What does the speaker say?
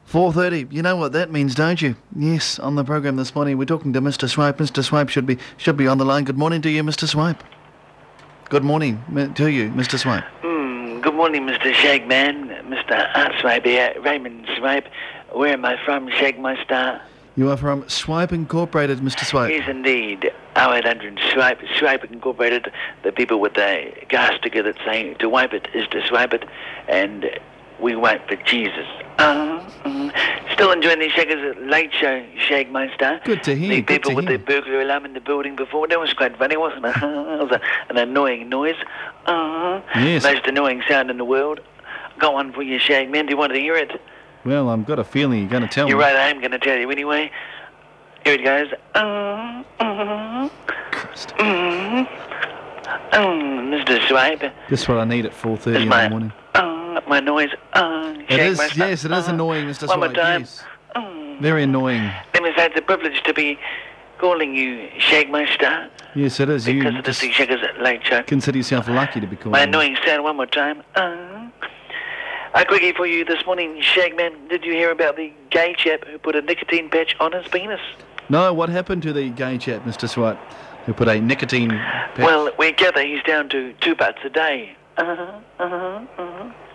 4:30. You know what that means, don't you? Yes, on the program this morning we're talking to Mr. Swipe. Mr. Swipe should be on the line. Good morning to you, Mr. Swipe. Good morning to you, Mr. Swipe. Good morning, Mr. Shagman, Mr. Swipe here, Raymond Swipe. Where am I from, Shagmaster? You are from Swipe Incorporated, Mr. Swipe. Yes, indeed. 0800 Swipe Incorporated, the people with the gas sticker that say to wipe it is to swipe it, and we wipe for Jesus. Still enjoying the Shaggers Late Show, Shagmeister. Good to hear. The people with the burglar alarm in the building before, that was quite funny, wasn't it? It was an annoying noise. Yes. Most annoying sound in the world. Got one for you, Shagman. Do you want to hear it? Well, I've got a feeling you're going to tell me. You're right, I am going to tell you anyway. Here it goes. Christ. Mr. Swipe. Just what I need at 4:30 in the morning. My noise. It is, yes, it is annoying, Mr. Swipe. One more time. Yes. Very annoying. Let me say it's a privilege to be calling you Shagmaster. Yes, it is. You Because of the just Shaggers Late Show. consider yourself lucky to be called. My annoying sound one more time. A quickie for you this morning, Shagman. Did you hear about the gay chap who put a nicotine patch on his penis? No, what happened to the gay chap, Mr. Swipe, who put a nicotine patch? Well, we gather he's down to 2 butts a day.